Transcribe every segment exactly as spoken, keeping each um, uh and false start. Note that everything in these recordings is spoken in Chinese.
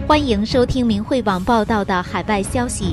欢迎收听明慧网报道的海外消息。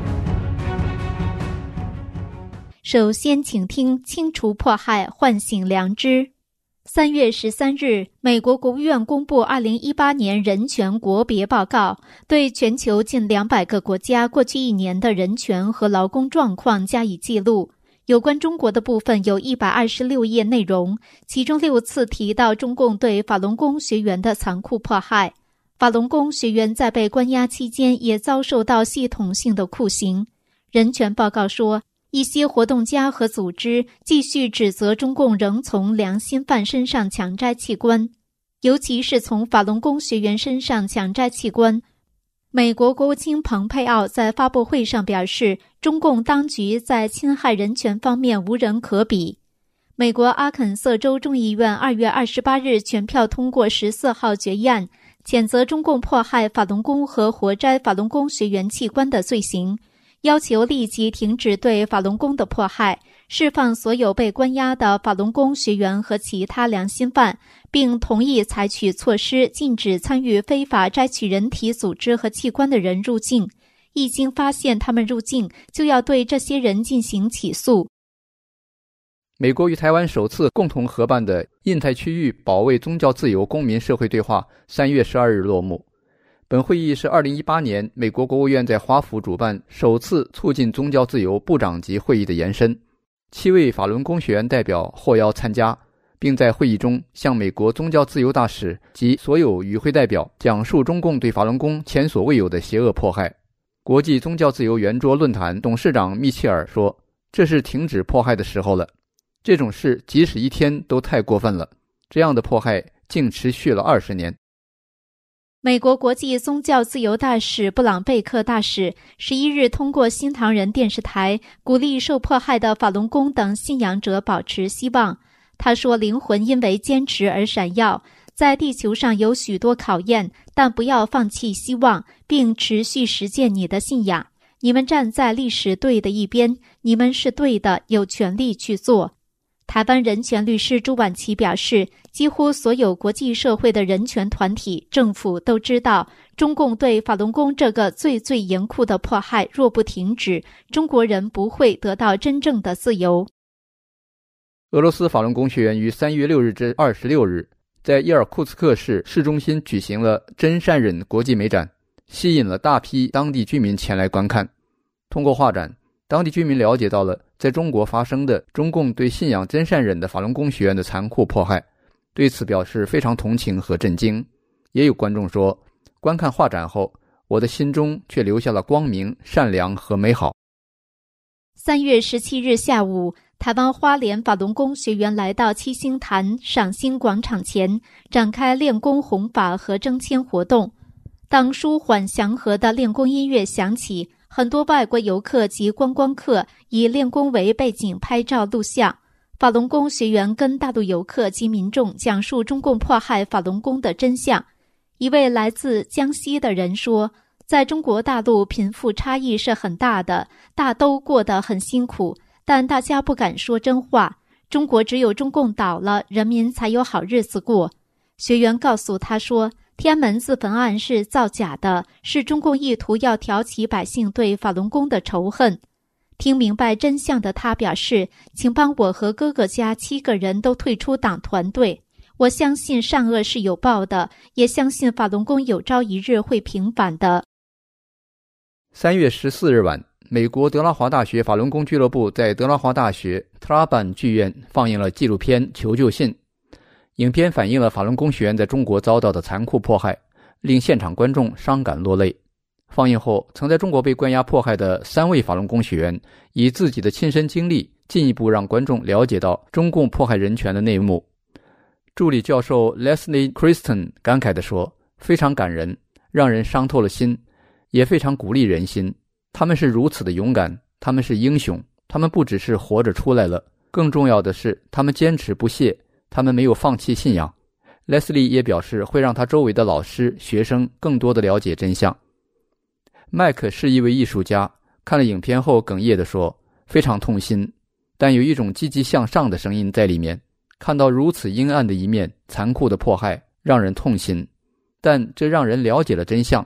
首先请听清除迫害，唤醒良知。三月十三日，美国国务院公布二零一八年人权国别报告，对全球近两百个国家过去一年的人权和劳工状况加以记录。有关中国的部分有一百二十六页内容，其中六次提到中共对法轮功学员的残酷迫害。法轮功学员在被关押期间也遭受到系统性的酷刑。人权报告说，一些活动家和组织继续指责中共仍从良心犯身上强摘器官，尤其是从法轮功学员身上强摘器官。美国国务卿蓬佩奥在发布会上表示，中共当局在侵害人权方面无人可比。美国阿肯色州众议院二月二十八日全票通过十四号决议案，谴责中共迫害法轮功和活摘法轮功学员器官的罪行，要求立即停止对法轮功的迫害，释放所有被关押的法轮功学员和其他良心犯，并同意采取措施禁止参与非法摘取人体组织和器官的人入境。一经发现他们入境，就要对这些人进行起诉。 美国与台湾首次共同合办的印太区域保卫宗教自由公民社会对话三月十二日落幕。本会议是二零一八年美国国务院在华府主办首次促进宗教自由部长级会议的延伸。七位法轮功学员代表获邀参加，并在会议中向美国宗教自由大使及所有与会代表讲述中共对法轮功前所未有的邪恶迫害。国际宗教自由圆桌论坛董事长密切尔说，这是停止迫害的时候了。这种事即使一天都太过分了，这样的迫害竟持续了二十年。 美国国际宗教自由大使布朗贝克大使十一日通过新唐人电视台鼓励受迫害的法轮功等信仰者保持希望。他说，灵魂因为坚持而闪耀，在地球上有许多考验，但不要放弃希望，并持续实践你的信仰。你们站在历史对的一边，你们是对的，有权利去做。台湾人权律师朱婉琪表示，几乎所有国际社会的人权团体、政府都知道，中共对法轮功这个最最严酷的迫害若不停止，中国人不会得到真正的自由。 俄罗斯法轮功学员于三月六日至二十六日在伊尔库茨克市市中心举行了真善忍国际美展，吸引了大批当地居民前来观看。通过画展，当地居民了解到了在中国发生的中共对信仰真善忍的法轮功学员的残酷迫害，对此表示非常同情和震惊。也有观众说，观看画展后，我的心中却留下了光明、善良和美好。 三月十七日下午，台湾花莲法轮功学员来到七星潭赏心广场前，展开练功弘法和征签活动。当舒缓祥和的练功音乐响起，很多外国游客及观光客以练功为背景拍照录像。法轮功学员跟大陆游客及民众讲述中共迫害法轮功的真相。一位来自江西的人说，在中国大陆贫富差异是很大的，大都过得很辛苦，但大家不敢说真话。中国只有中共倒了，人民才有好日子过。学员告诉他说，天安门自焚案是造假的，是中共意图要挑起百姓对法轮功的仇恨。听明白真相的他表示，请帮我和哥哥家七个人都退出党团队。我相信善恶是有报的，也相信法轮功有朝一日会平反的。 三月十四日晚，美国德拉华大学法轮功俱乐部在德拉华大学特拉班剧院放映了纪录片《求救信》。影片反映了法轮功学员在中国遭到的残酷迫害，令现场观众伤感落泪。放映后，曾在中国被关押迫害的三位法轮功学员以自己的亲身经历进一步让观众了解到中共迫害人权的内幕。助理教授 Leslie Kristen 感慨地说，非常感人，让人伤透了心，也非常鼓励人心。他们是如此的勇敢，他们是英雄，他们不只是活着出来了，更重要的是他们坚持不懈，他们没有放弃信仰。 Leslie 也表示会让他周围的老师、学生更多的了解真相。麦克是一位艺术家，看了影片后哽咽地说，非常痛心，但有一种积极向上的声音在里面。看到如此阴暗的一面，残酷的迫害让人痛心，但这让人了解了真相，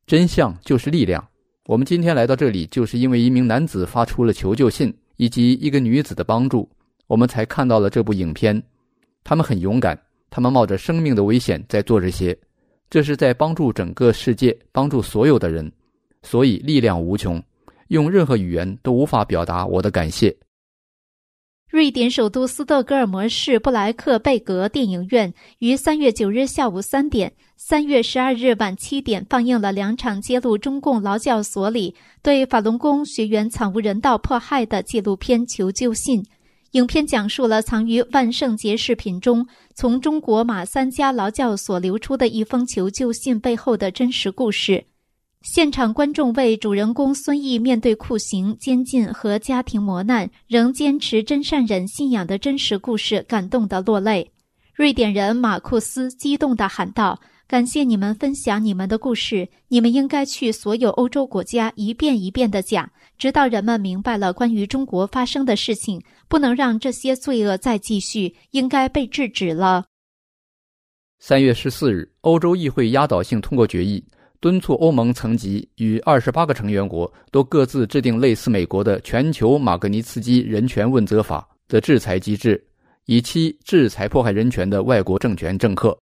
真相就是力量。我们今天来到这里，就是因为一名男子发出了求救信，以及一个女子的帮助，我们才看到了这部影片。他们很勇敢，他们冒着生命的危险在做这些，这是在帮助整个世界，帮助所有的人，所以力量无穷，用任何语言都无法表达我的感谢。 瑞典首都斯德哥尔摩市布莱克贝格电影院于三月九日下午三点、三月十二日晚七点放映了两场揭露中共劳教所里对法轮功学员惨无人道迫害的纪录片求救信。影片讲述了藏于万圣节视频中从中国马三家劳教所流出的一封求救信背后的真实故事。现场观众为主人公孙毅面对酷刑、监禁和家庭磨难，仍坚持真善忍信仰的真实故事感动得落泪。瑞典人马库斯激动地喊道：“感谢你们分享你们的故事，你们应该去所有欧洲国家一遍一遍地讲，直到人们明白了关于中国发生的事情，不能让这些罪恶再继续，应该被制止了。” 三月十四日，欧洲议会压倒性通过决议，敦促欧盟层级与二十八个成员国都各自制定类似美国的全球马格尼茨基人权问责法的制裁机制，以期制裁迫害人权的外国政权政客。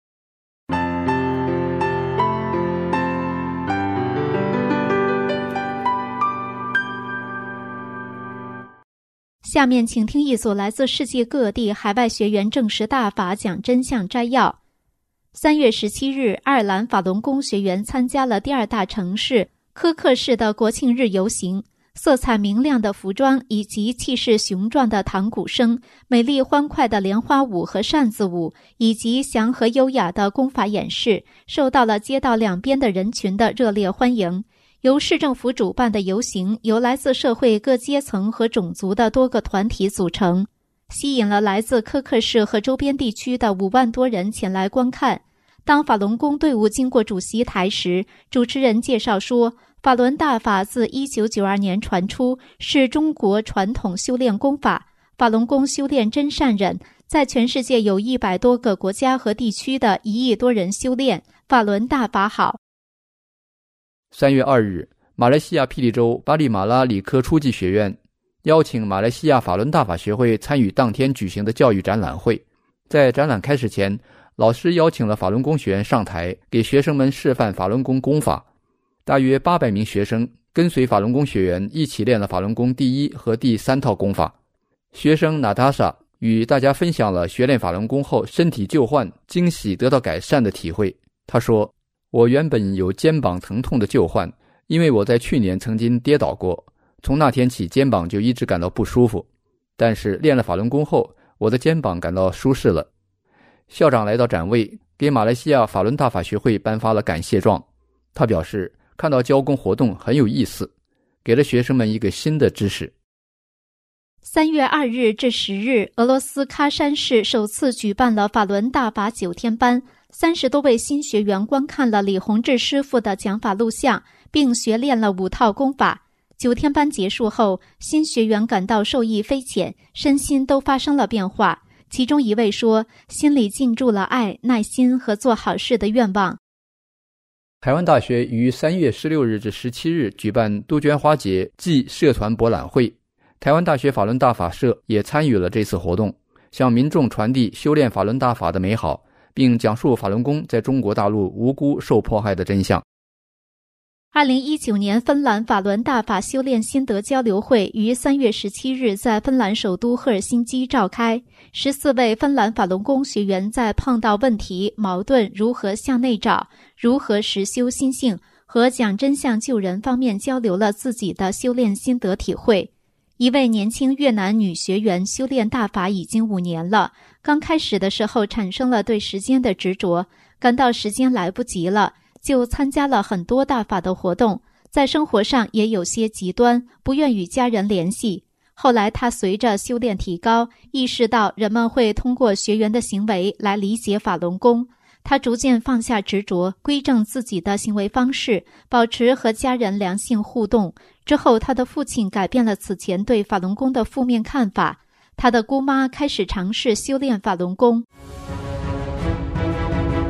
下面请听一组来自世界各地海外学员证实大法讲真相摘要。三月十七日，爱尔兰法轮功学员参加了第二大城市科克市的国庆日游行，色彩明亮的服装以及气势雄壮的堂鼓声、美丽欢快的莲花舞和扇子舞，以及祥和优雅的功法演示，受到了街道两边的人群的热烈欢迎。由市政府主办的游行，由来自社会各阶层和种族的多个团体组成，吸引了来自科克市和周边地区的五万多人前来观看。当法轮功队伍经过主席台时，主持人介绍说，法轮大法自一九九二年传出，是中国传统修炼功法。法轮功修炼真善忍，在全世界有一百多个国家和地区的一亿多人修炼。法轮大法好。 三月二日，马来西亚霹雳州巴利马拉理科初级学院邀请马来西亚法轮大法学会参与当天举行的教育展览会。在展览开始前，老师邀请了法轮功学员上台，给学生们示范法轮功功法。大约八百名学生跟随法轮功学员一起练了法轮功第一和第三套功法。学生娜塔莎与大家分享了学练法轮功后身体旧患、惊喜得到改善的体会。她说，我原本有肩膀疼痛的旧患，因为我在去年曾经跌倒过，从那天起肩膀就一直感到不舒服，但是练了法轮功后，我的肩膀感到舒适了。校长来到展位，给马来西亚法轮大法学会颁发了感谢状。他表示，看到教功活动很有意思，给了学生们一个新的知识。 三月二日至十日，俄罗斯喀山市首次举办了法轮大法九天班，三十多位新学员观看了李洪志师傅的讲法录像，并学练了五套功法。九天班结束后，新学员感到受益匪浅，身心都发生了变化。其中一位说，心里浸住了爱、耐心和做好事的愿望。 台湾大学于三月十六日至十七日举办杜鹃花节暨社团博览会，台湾大学法轮大法社也参与了这次活动，向民众传递修炼法轮大法的美好，并讲述法轮功在中国大陆无辜受迫害的真相。 二零一九年芬兰法轮大法修炼心得交流会于三月十七日在芬兰首都赫尔辛基召开。十四位芬兰法轮功学员在碰到问题、矛盾如何向内找、如何实修心性和讲真相救人方面交流了自己的修炼心得体会。一位年轻越南女学员修炼大法已经五年了，刚开始的时候产生了对时间的执着，感到时间来不及了，就参加了很多大法的活动，在生活上也有些极端，不愿与家人联系。后来他随着修炼提高，意识到人们会通过学员的行为来理解法轮功，他逐渐放下执着，规正自己的行为方式，保持和家人良性互动。之后他的父亲改变了此前对法轮功的负面看法，他的姑妈开始尝试修炼法轮功。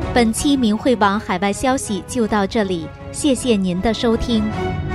本期明慧网海外消息就到这里，谢谢您的收听。